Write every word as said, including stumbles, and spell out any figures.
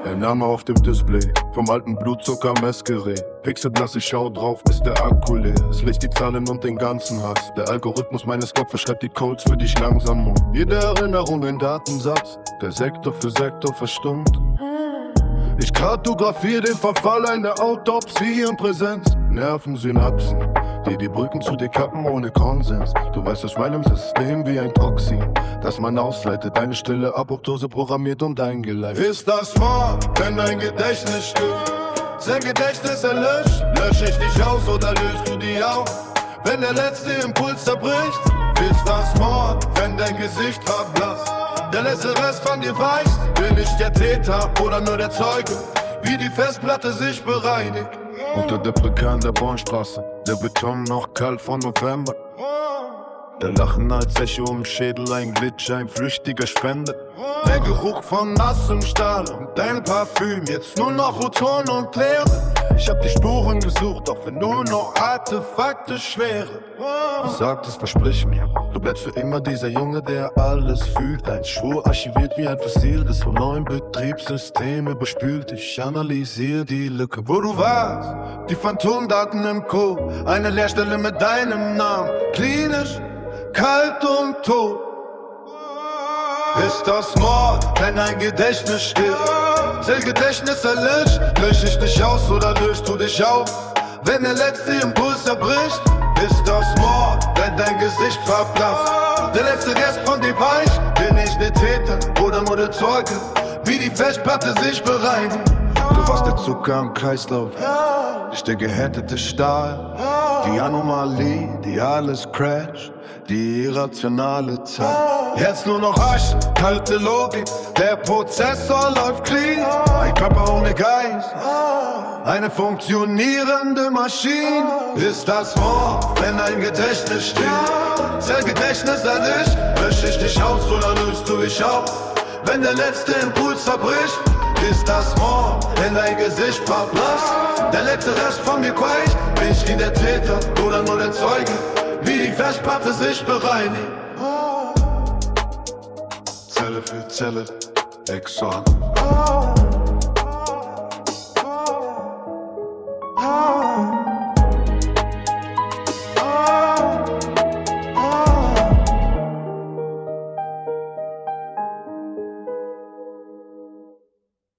Der Name auf dem Display, vom alten Blutzucker-Messgerät. Pixelblass, ich schau drauf, ist der Akku leer. Es licht die Zahlen und den ganzen Hass. Der Algorithmus meines Kopfes schreibt die Codes für dich langsam um. Jede Erinnerung ein Datensatz, der Sektor für Sektor verstummt. Ich kartografiere den Verfall einer Autopsie in Präsenz. Nervensynapsen, die die Brücken zu dir kappen ohne Konsens. Du weißt aus meinem System wie ein Toxin, das man ausleitet. Deine stille Apoptose programmiert und eingeleitet. Ist das Mord, wenn dein Gedächtnis stimmt? Sein Gedächtnis erlöscht, lösch ich dich aus oder löst du die auf? Wenn der letzte Impuls zerbricht, ist das Mord, wenn dein Gesicht verblasst. Der letzte Rest von dir weicht, bin ich der Täter oder nur der Zeuge, wie die Festplatte sich bereinigt. Unter der Brücke an der Bornstraße, der Beton noch kalt von November. Der Lachen als Echo im Schädel, ein Glitch, ein flüchtiger Spender. Der Geruch von nassem Stahl und dein Parfüm, jetzt nur noch Oton und Leere. Ich hab die Spuren gesucht, auch wenn nur noch Artefakte schwere. Sag das, versprich mir, du bleibst für immer dieser Junge, der alles fühlt. Ein Schwur archiviert wie ein Fossil, das vom neuen Betriebssystem überspült. Ich analysiere die Lücke, wo du warst, die Phantomdaten im Code. Eine Leerstelle mit deinem Namen, klinisch, kalt und tot. Ist das Mord, wenn ein Gedächtnis stirbt? Zähl Gedächtnis erlischt, lösch ich dich aus oder löst du dich auf? Wenn der letzte Impuls erbricht, ist das Mord, wenn dein Gesicht verblasst. Der letzte Rest von dir weicht, bin ich der Täter oder nur der Zeuge, wie die Festplatte sich bereinigt. Du warst der Zucker im Kreislauf, ich der gehärtete Stahl, die Anomalie, die alles crasht, die irrationale Zeit. Jetzt nur noch Asche, kalte Logik, der Prozessor läuft clean. Ein Körper ohne Geist, eine funktionierende Maschine. Ist das Mord, wenn ein Gedächtnis steht? Zähl Gedächtnis erlischt, lösch ich dich aus oder löst du dich auf? Wenn der letzte Impuls zerbricht, ist das Mord, wenn dein Gesicht verblasst. Der letzte Rest von mir quält, bin ich wie der Täter oder nur der Zeuge, wie die Festplatte sich bereinigt. Zelle für Zelle, Exxon.